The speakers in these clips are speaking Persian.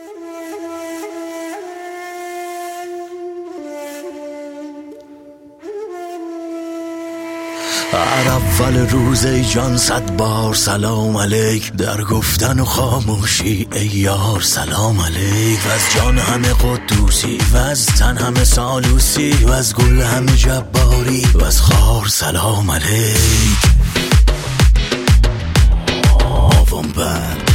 هر اول روز ای جان 100 بار سلام علیک، در گفتن و خاموشی ای یار سلام علیک. و از جان همه قدوسی و از تن همه سالوسی و از گل همه جباری و از خار سلام علیک. آوام بند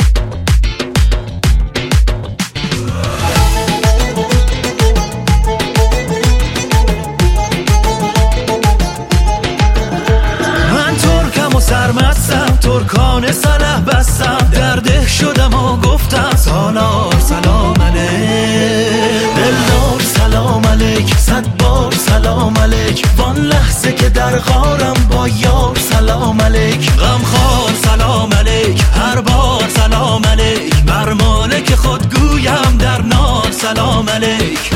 سرمستم، ترکان سلح بستم، در ده شدم و گفتم سالار سلام علیک. دلدار سلام علیک، 100 بار سلام علیک. وان لحظه که در غارم با یار سلام علیک. غمخوار سلام علیک، هر بار سلام علیک. بر مالک خود گویم در نار سلام علیک.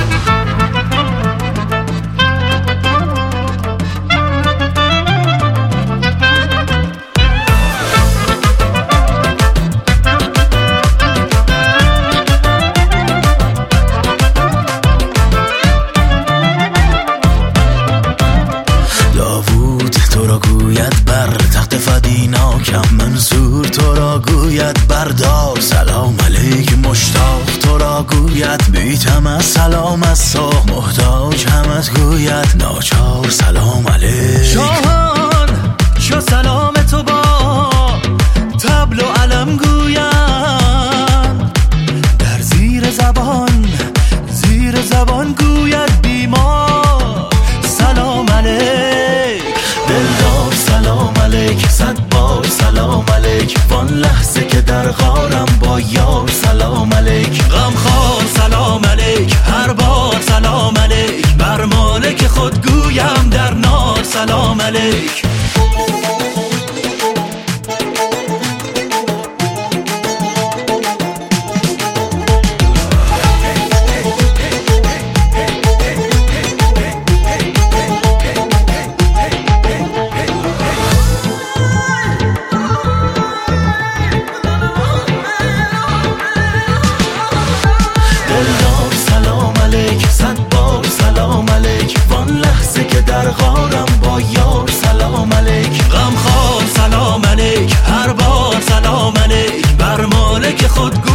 گوید بر تخت فدیناکم، منصور تو را گوید بردار سلام علیک. مشتاق تو را گوید بیتم از سلام از صبح، محتاج همت گوید ناچار سلام علیک. شاهان شو سلام تو با طبل و علم گویم، در زیر زبان گوید بیمار سلام علیک. دلدار سلام علیک، 100 بار سلام علیک. وان لحظه که در غارم با یار سلام علیک. غمخوار سلام علیک، هر بار سلام علیک. بر مالک خود گویم در نار سلام علیک. در غارم با یار سلام علیک. غمخوار سلام علیک، هر بار سلام علیک. بر مالک خود